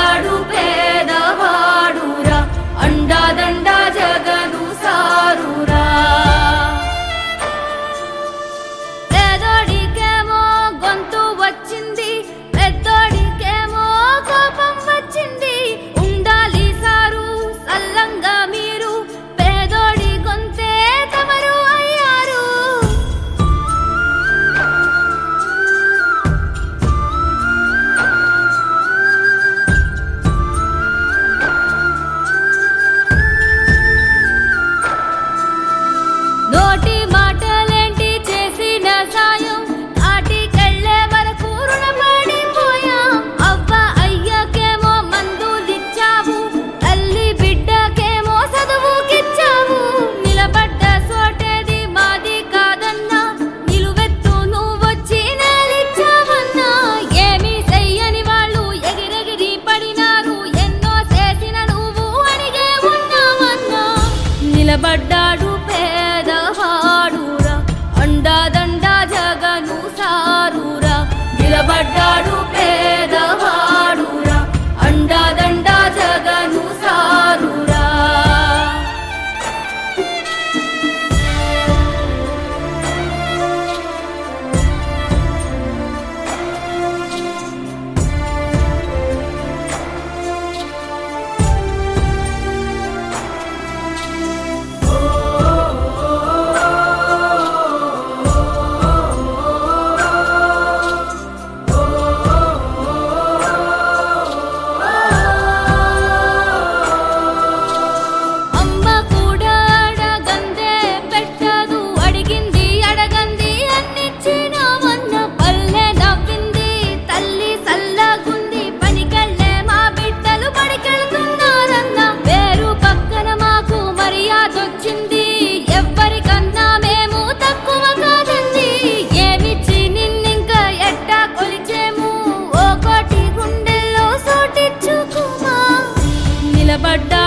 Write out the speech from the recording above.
నిలబడ్డాడు పేదవాడురా అండాదండా జగను సారురా పేదోడికేమో గొంతు వచ్చింది పెద్దోడికేమో కోపం వచ్చింది ఉండాలి సారు సల్లంగా మీరు పేదోడి గొంతే తమరు అయ్యారు నోటి మాటలేంటి చేసిన సాయం ఆటికెళ్ళే వరకు రుణపడిపోయాం అవ్వ అయ్యకేమో మందులిచ్చావు తల్లి బిడ్డకేమో చదువుకిచ్చావు నిలబడ్డ చోటేది మాది కాదన్నా నిలువెత్తు నువ్వొచ్చి నేలిచ్చావన్నా ఏమీ చెయ్యని వాళ్ళు ఎగిరెగిరి పడినారు ఎన్నో చేసిన నువ్వు అడిగే ఉన్నావన్నా నిలబడ్డాడు పేదవాడురా అండాదండా జగను సారురా నిలబడ్డాడు పేదవాడురా అండాదండా జగను సారురా అమ్మ కూడా అడగందే పెట్టదు అడిగింది అడగంది అన్నిచ్చినావన్న పల్లె నవ్వింది తల్లి సల్లగుంది పనికెళ్ళే మా బిడ్డలు పడికెళ్తున్నారన్న పేరు పక్కన మాకు మర్యాదొచ్చింది ఎవ్వరికన్నా మేము తక్కువ కాదండి ఏమిచ్చి నిన్నింకా ఎట్టా కొలిచేము ఓ కోటి గుండెల్లో సోటిచ్చుకుమా నిలబడ్డా